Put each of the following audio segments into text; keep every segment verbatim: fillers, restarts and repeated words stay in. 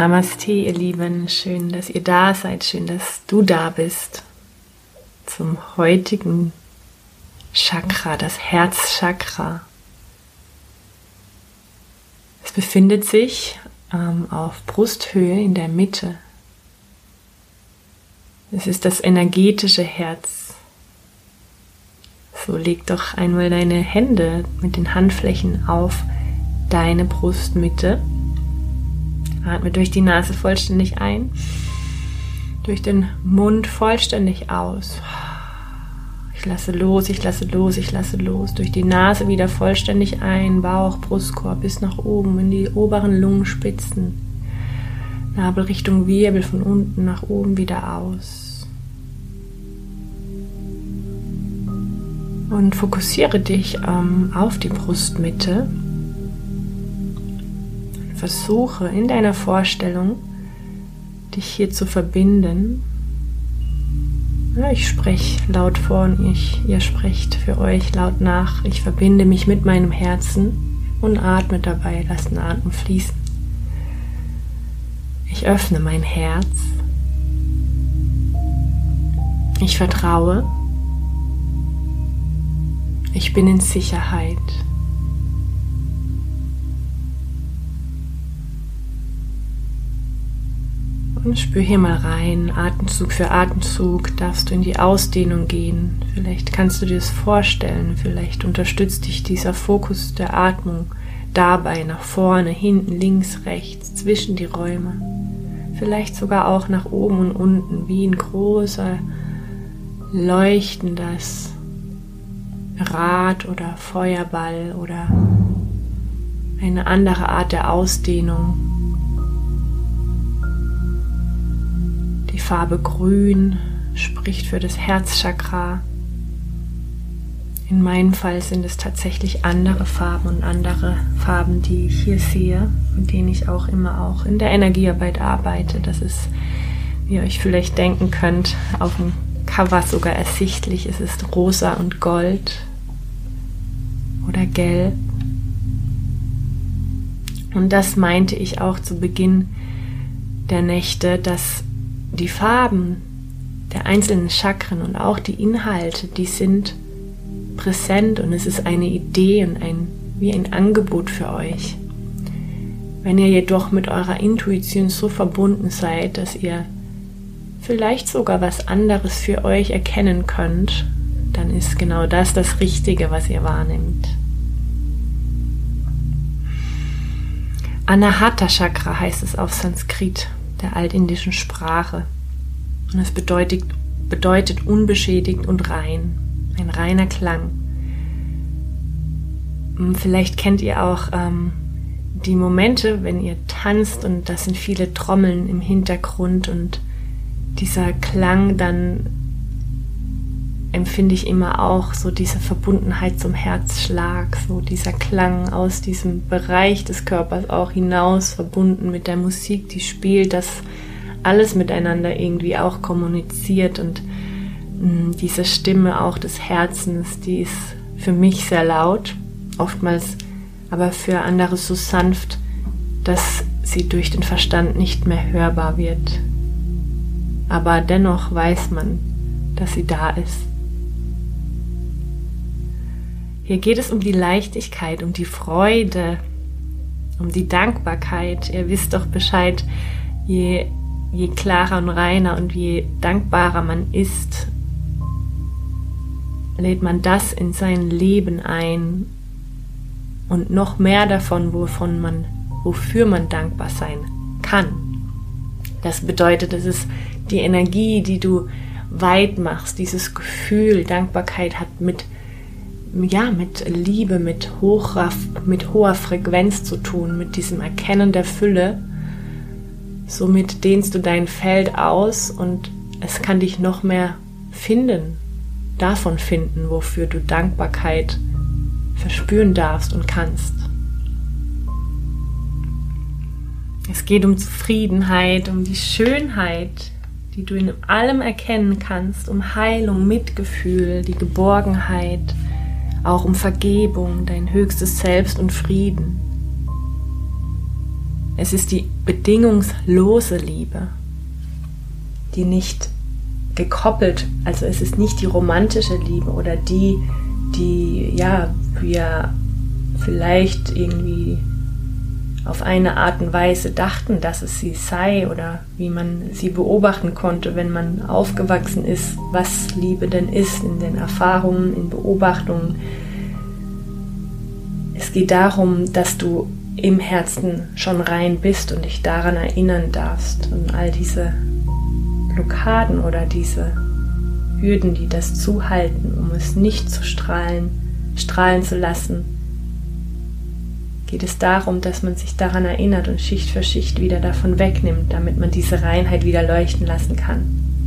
Namaste, ihr Lieben. Schön, dass ihr da seid. Schön, dass du da bist zum heutigen Chakra, das Herzchakra. Es befindet sich ähm, auf Brusthöhe in der Mitte. Es ist das energetische Herz. So, leg doch einmal deine Hände mit den Handflächen auf deine Brustmitte. Atme durch die Nase vollständig ein, durch den Mund vollständig aus. Ich lasse los, ich lasse los, ich lasse los. Durch die Nase wieder vollständig ein, Bauch, Brustkorb bis nach oben in die oberen Lungenspitzen. Nabel Richtung Wirbel, von unten nach oben wieder aus. Und fokussiere dich ähm, auf die Brustmitte. Versuche in deiner Vorstellung, dich hier zu verbinden. Ja, ich spreche laut vor und ich, ihr sprecht für euch laut nach. Ich verbinde mich mit meinem Herzen und atme dabei, lasse den Atem fließen. Ich öffne mein Herz. Ich vertraue. Ich bin in Sicherheit. Und spür hier mal rein, Atemzug für Atemzug darfst du in die Ausdehnung gehen. Vielleicht kannst du dir das vorstellen, vielleicht unterstützt dich dieser Fokus der Atmung dabei nach vorne, hinten, links, rechts, zwischen die Räume. Vielleicht sogar auch nach oben und unten, wie ein großer, leuchtendes Rad oder Feuerball oder eine andere Art der Ausdehnung. Die Farbe Grün spricht für das Herzchakra. In meinem Fall sind es tatsächlich andere Farben und andere Farben, die ich hier sehe, mit denen ich auch immer auch in der Energiearbeit arbeite. Das ist, wie ihr euch vielleicht denken könnt, auf dem Cover sogar ersichtlich. Es ist rosa und gold oder gelb. Und das meinte ich auch zu Beginn der Nächte, dass die Farben der einzelnen Chakren und auch die Inhalte, die sind präsent und es ist eine Idee und ein, wie ein Angebot für euch. Wenn ihr jedoch mit eurer Intuition so verbunden seid, dass ihr vielleicht sogar was anderes für euch erkennen könnt, dann ist genau das das Richtige, was ihr wahrnimmt. Anahata Chakra heißt es auf Sanskrit, der altindischen Sprache. Und es bedeutet, bedeutet unbeschädigt und rein, ein reiner Klang. Vielleicht kennt ihr auch ähm, die Momente, wenn ihr tanzt und das sind viele Trommeln im Hintergrund und dieser Klang, dann empfinde ich immer auch so diese Verbundenheit zum Herzschlag, so dieser Klang aus diesem Bereich des Körpers auch hinaus, verbunden mit der Musik, die spielt, dass alles miteinander irgendwie auch kommuniziert und mh, diese Stimme auch des Herzens, die ist für mich sehr laut, oftmals aber für andere so sanft, dass sie durch den Verstand nicht mehr hörbar wird. Aber dennoch weiß man, dass sie da ist. Hier geht es um die Leichtigkeit, um die Freude, um die Dankbarkeit. Ihr wisst doch Bescheid, je, je klarer und reiner und je dankbarer man ist, lädt man das in sein Leben ein und noch mehr davon, wovon man, wofür man dankbar sein kann. Das bedeutet, es ist die Energie, die du weit machst, dieses Gefühl, Dankbarkeit hat mit ja, mit Liebe, mit hoher, mit hoher Frequenz zu tun, mit diesem Erkennen der Fülle. Somit dehnst du dein Feld aus und es kann dich noch mehr finden, davon finden, wofür du Dankbarkeit verspüren darfst und kannst. Es geht um Zufriedenheit, um die Schönheit, die du in allem erkennen kannst, um Heilung, Mitgefühl, die Geborgenheit, auch um Vergebung, dein höchstes Selbst und Frieden. Es ist die bedingungslose Liebe, die nicht gekoppelt, also es ist nicht die romantische Liebe oder die, die, ja, wir vielleicht irgendwie auf eine Art und Weise dachten, dass es sie sei oder wie man sie beobachten konnte, wenn man aufgewachsen ist, was Liebe denn ist, in den Erfahrungen, in Beobachtungen. Es geht darum, dass du im Herzen schon rein bist und dich daran erinnern darfst und all diese Blockaden oder diese Hürden, die das zuhalten, um es nicht zu strahlen, strahlen zu lassen, geht es darum, dass man sich daran erinnert und Schicht für Schicht wieder davon wegnimmt, damit man diese Reinheit wieder leuchten lassen kann.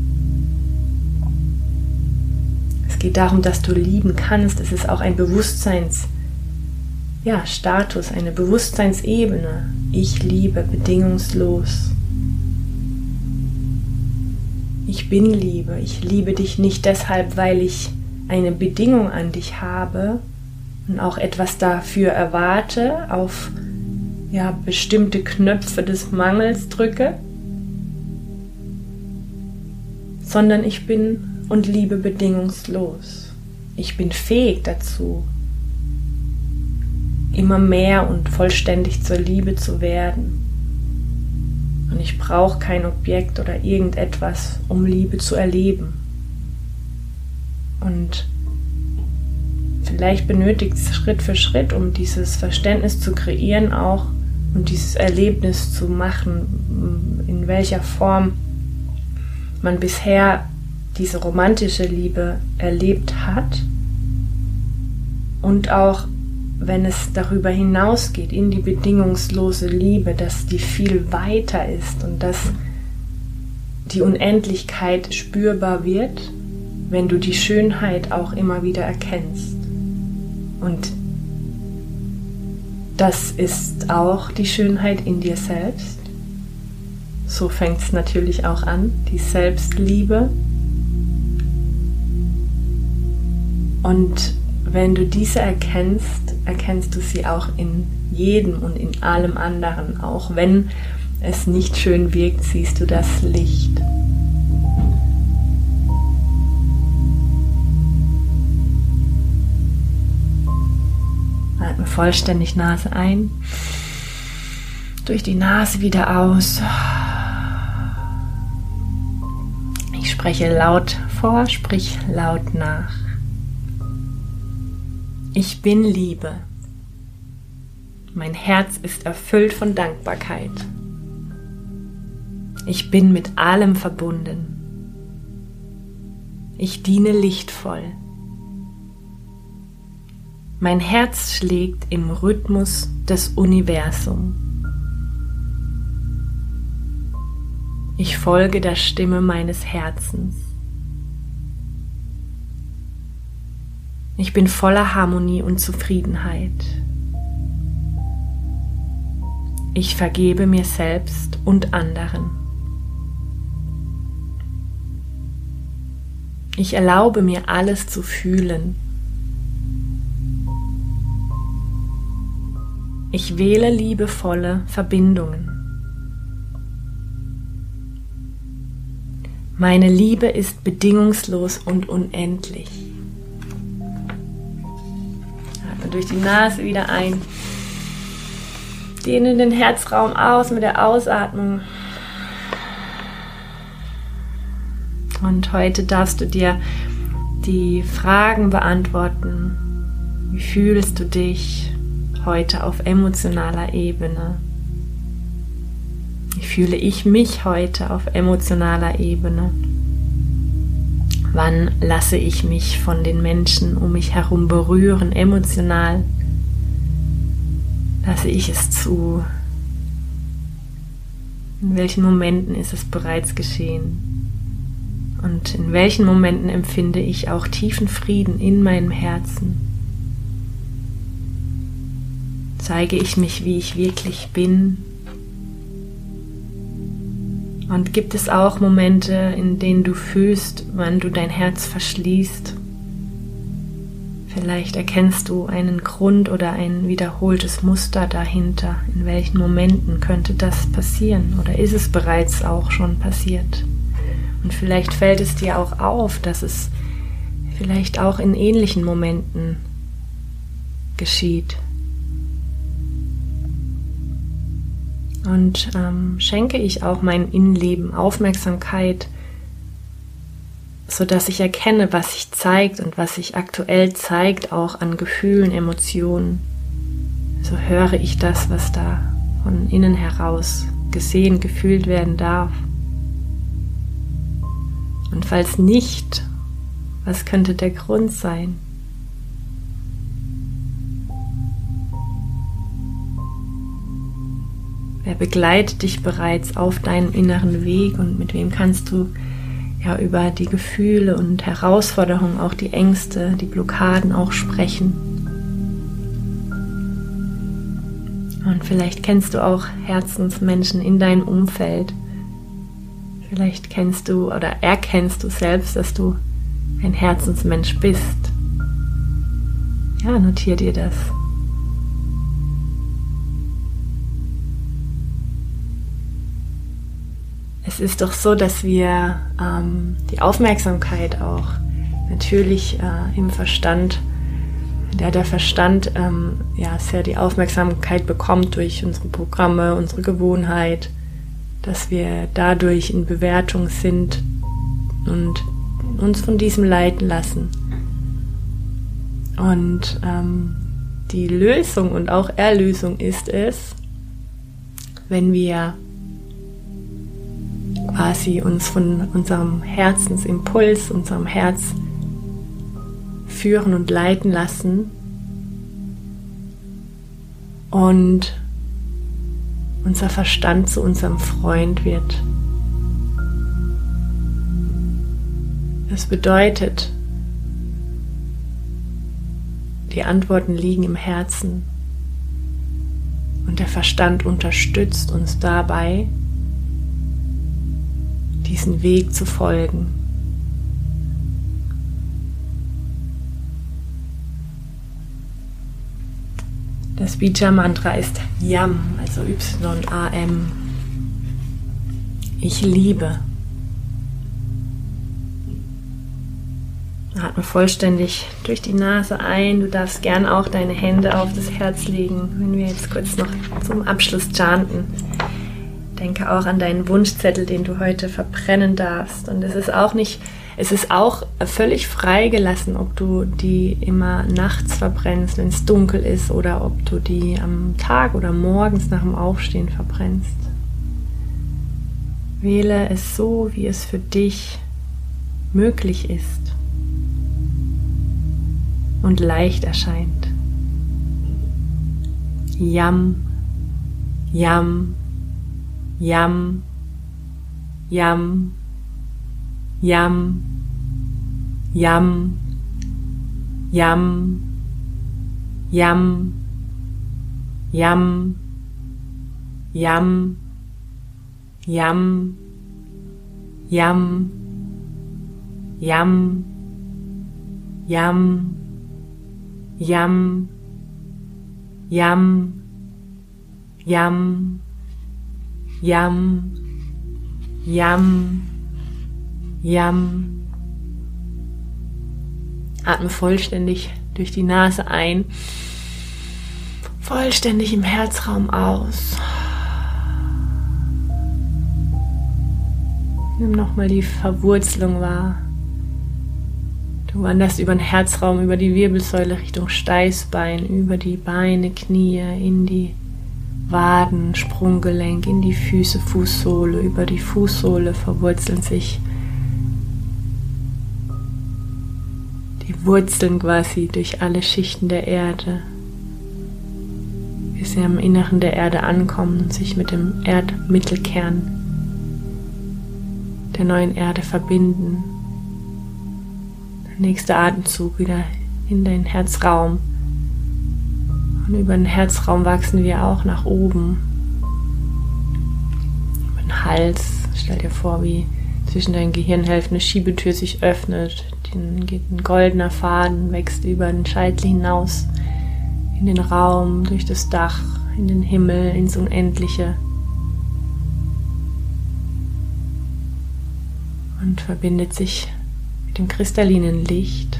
Es geht darum, dass du lieben kannst. Es ist auch ein Bewusstseins, ja, Status, eine Bewusstseinsebene. Ich liebe bedingungslos. Ich bin Liebe. Ich liebe dich nicht deshalb, weil ich eine Bedingung an dich habe und auch etwas dafür erwarte, auf ja, bestimmte Knöpfe des Mangels drücke, sondern ich bin und liebe bedingungslos. Ich bin fähig dazu, immer mehr und vollständig zur Liebe zu werden. Und ich brauche kein Objekt oder irgendetwas, um Liebe zu erleben. Und vielleicht benötigt es Schritt für Schritt, um dieses Verständnis zu kreieren auch und dieses Erlebnis zu machen, in welcher Form man bisher diese romantische Liebe erlebt hat und auch wenn es darüber hinausgeht in die bedingungslose Liebe, dass die viel weiter ist und dass die Unendlichkeit spürbar wird, wenn du die Schönheit auch immer wieder erkennst. Und das ist auch die Schönheit in dir selbst. So fängt es natürlich auch an, die Selbstliebe. Und wenn du diese erkennst, erkennst du sie auch in jedem und in allem anderen. Auch wenn es nicht schön wirkt, siehst du das Licht. Atme vollständig Nase ein, durch die Nase wieder aus. Ich spreche laut vor, sprich laut nach. Ich bin Liebe. Mein Herz ist erfüllt von Dankbarkeit. Ich bin mit allem verbunden. Ich diene lichtvoll. Mein Herz schlägt im Rhythmus des Universums. Ich folge der Stimme meines Herzens. Ich bin voller Harmonie und Zufriedenheit. Ich vergebe mir selbst und anderen. Ich erlaube mir alles zu fühlen. Ich wähle liebevolle Verbindungen. Meine Liebe ist bedingungslos und unendlich. Atme durch die Nase wieder ein. Dehne den Herzraum aus mit der Ausatmung. Und heute darfst du dir die Fragen beantworten. Wie fühlst du dich heute auf emotionaler Ebene? Wie fühle ich mich heute auf emotionaler Ebene? Wann lasse ich mich von den Menschen um mich herum berühren, emotional? Lasse ich es zu? In welchen Momenten ist es bereits geschehen? Und in welchen Momenten empfinde ich auch tiefen Frieden in meinem Herzen? Zeige ich mich, wie ich wirklich bin? Und gibt es auch Momente, in denen du fühlst, wann du dein Herz verschließt? Vielleicht erkennst du einen Grund oder ein wiederholtes Muster dahinter. In welchen Momenten könnte das passieren oder ist es bereits auch schon passiert? Und vielleicht fällt es dir auch auf, dass es vielleicht auch in ähnlichen Momenten geschieht. Und ähm, schenke ich auch meinem Innenleben Aufmerksamkeit, sodass ich erkenne, was sich zeigt und was sich aktuell zeigt, auch an Gefühlen, Emotionen. So höre ich das, was da von innen heraus gesehen, gefühlt werden darf. Und falls nicht, was könnte der Grund sein? Wer begleitet dich bereits auf deinem inneren Weg und mit wem kannst du ja über die Gefühle und Herausforderungen, auch die Ängste, die Blockaden auch sprechen. Und vielleicht kennst du auch Herzensmenschen in deinem Umfeld. Vielleicht kennst du oder erkennst du selbst, dass du ein Herzensmensch bist. Ja, notier dir das. Es ist doch so, dass wir ähm, die Aufmerksamkeit auch natürlich äh, im Verstand, der der Verstand ähm, ja sehr die Aufmerksamkeit bekommt durch unsere Programme, unsere Gewohnheit, dass wir dadurch in Bewertung sind und uns von diesem leiten lassen. Und ähm, die Lösung und auch Erlösung ist es, wenn wir quasi uns von unserem Herzensimpuls, unserem Herz führen und leiten lassen und unser Verstand zu unserem Freund wird. Das bedeutet, die Antworten liegen im Herzen und der Verstand unterstützt uns dabei, diesen Weg zu folgen. Das Bija-Mantra ist Yam, also Y A M. Ich liebe. Atme vollständig durch die Nase ein. Du darfst gern auch deine Hände auf das Herz legen, wenn wir jetzt kurz noch zum Abschluss chanten. Denke auch an deinen Wunschzettel, den du heute verbrennen darfst. Und es ist auch nicht, es ist auch völlig freigelassen, ob du die immer nachts verbrennst, wenn es dunkel ist, oder ob du die am Tag oder morgens nach dem Aufstehen verbrennst. Wähle es so, wie es für dich möglich ist und leicht erscheint. Yam, Yam, Yam, Yam, Yam, Yam, Yam, Yam, Yam, Yam, Yam, Yam, Yam, Yam, Yam, Yam, Yam, Yam, Yam, Yam. Atme vollständig durch die Nase ein, vollständig im Herzraum aus. Nimm nochmal die Verwurzelung wahr. Du wanderst über den Herzraum, über die Wirbelsäule Richtung Steißbein, über die Beine, Knie, in die Waden, Sprunggelenk, in die Füße, Fußsohle. Über die Fußsohle verwurzeln sich die Wurzeln quasi durch alle Schichten der Erde, bis sie am Inneren der Erde ankommen und sich mit dem Erdmittelkern der neuen Erde verbinden. Der nächste Atemzug wieder in deinen Herzraum. Und über den Herzraum wachsen wir auch nach oben. Über den Hals. Stell dir vor, wie zwischen deinen Gehirnhälften eine Schiebetür sich öffnet, dann geht ein goldener Faden, wächst über den Scheitel hinaus, in den Raum, durch das Dach, in den Himmel, ins Unendliche. Und verbindet sich mit dem kristallinen Licht.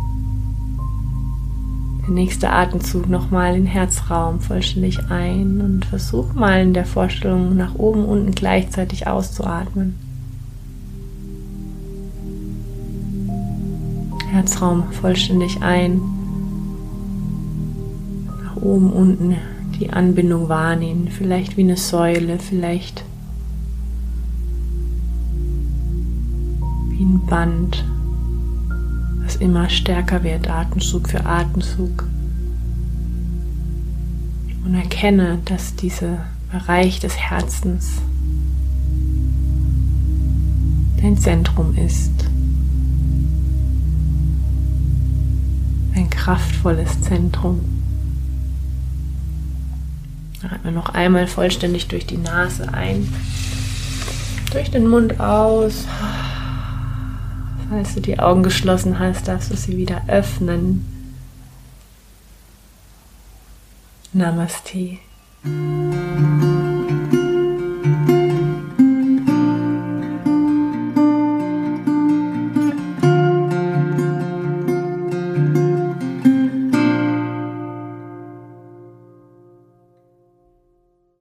Der nächste Atemzug nochmal in den Herzraum vollständig ein und versuch mal in der Vorstellung nach oben und unten gleichzeitig auszuatmen. Herzraum vollständig ein, nach oben, unten die Anbindung wahrnehmen, vielleicht wie eine Säule, vielleicht wie ein Band, was immer stärker wird, Atemzug für Atemzug. Und erkenne, dass dieser Bereich des Herzens dein Zentrum ist. Ein kraftvolles Zentrum. Atme noch einmal vollständig durch die Nase ein, durch den Mund aus. Falls du die Augen geschlossen hast, darfst du sie wieder öffnen. Namaste.